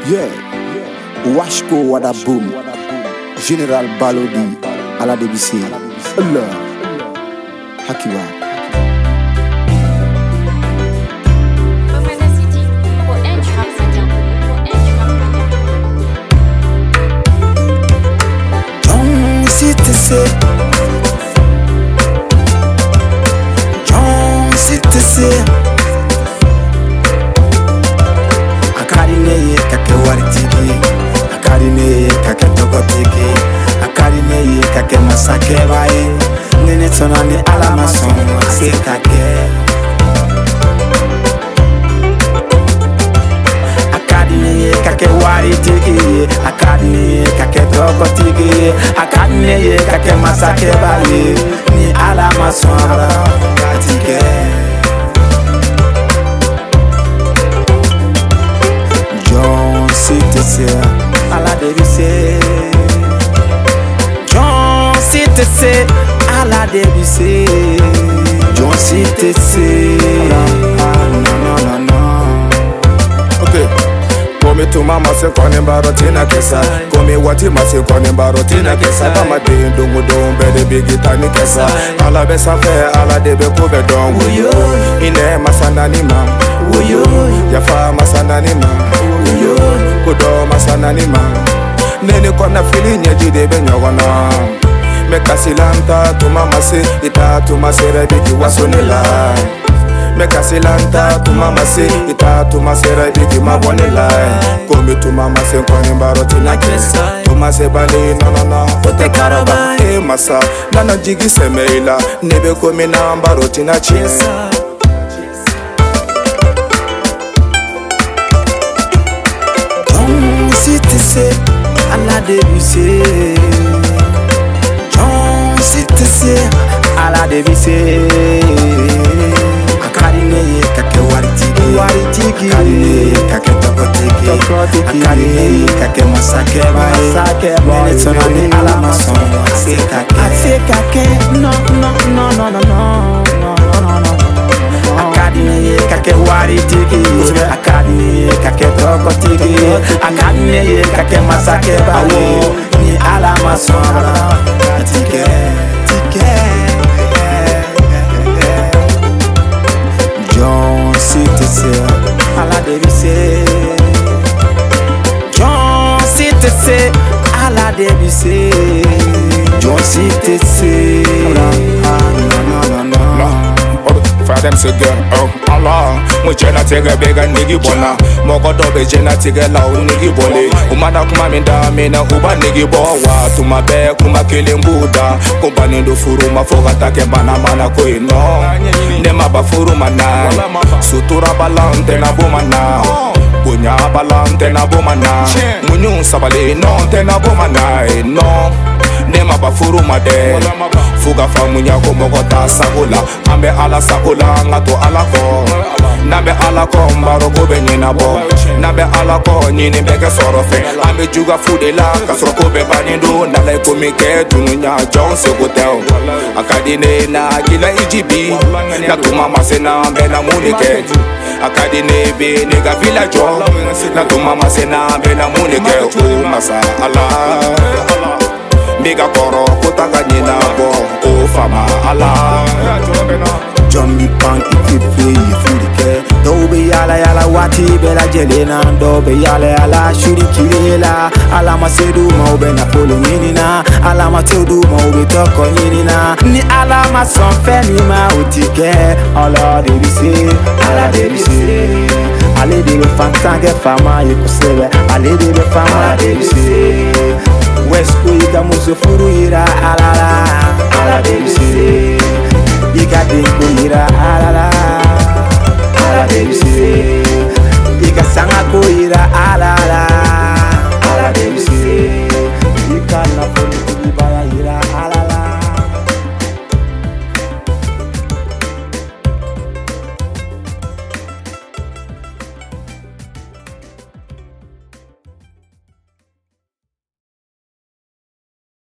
Yeah, Washko Wada Boom, General Balodi, Ala DBC, Allah, Hakiwa. John Citizen, Akarine kake waritiki, Akarine kake tokotiki, Akarine kake masake bae, nene tonani alamason ase kake. Akarine kake waritiki, Akarine kake tokotiki, Akarine kake masake bae, ni alamason atike. Citizen, Ala DBC. John Citizen, Ala DBC. John Citizen. No. Okay. Komi tuma mase kone baro tina kesa. Komi wati mase kone baro tina kesa. Kama dindu ngudum bede bigita ni kesa. Ala besa fe ala debe kube don. Uyo, Ine masana ni mam. uyo, Yafa masana ni mam. uyo. Kudo masana ni mam. Nene kona fili nyeji debe nyogona. Meka silanta tuma mase ita tuma sere bigi wasonila. Meka silanta tuma mase ita tuma sere bigi mabonila. Komi tuma mase kone baro tina kesa. Tuma se bali no ote karaba e masa nana jigi semeila nebe komi na baro tina chesa. John Citizen, Ala DBC. John Citizen, Ala DBC. Akarine kake waritiki, Akarine kake tokotiki, Akarine kake masake bae, nene tonani alamason ase kake. No. Akarine kake waritiki, Akarine kake tokotiki, Akarine kake masake bae, ni alamason atike. John Citizen, Ala DBC. John Citizen, Ala DBC. John Citizen. No. For them say girl, oh Allah. Mujena tege bega nigi bona. Mogodo be jena tege lau nigi bole. Umada kuma minda mina uba nigi bowa. Tuma be kuma kilimbuda. Kumba nindu furu mafoga take bana mana koi no. Nema ba furu mana. Sutura balante na bomana. Bunya balante na bomana. Munyu sabale no te na bomana no. Nema ba furu made. Fuga fa munya ko mogota sagola. Ambe ala sagola ngato ala ko. Nabe ala ko mbaro ko be nyina bo. Nabe ala ko nyini bege sorofe. Ambe juga fudela kasro ko be banindo. Nalai ko mike tununya John se hotel. Akadine na gila ijibi. Na tuma masena be na munike. Akadine be nega village. Na tuma masena be na munike. O masa ala. Mega koro kotaka nyina bo. O fama ala. John mi pan ifife ifurike. Dobe yala wati bela jelena. Dobe yala shuri kilela. Alama sedu ma ube na polo nyinina. Alama tedu ma ube toko nyinina. Ni alama sonfe ni ma utike. Ala DBC, Ala DBC. Ale debe fantange fama yekusebe. Ale debe fama DBC. West Coast muso furu ira Ala DBC. Ika dingo ira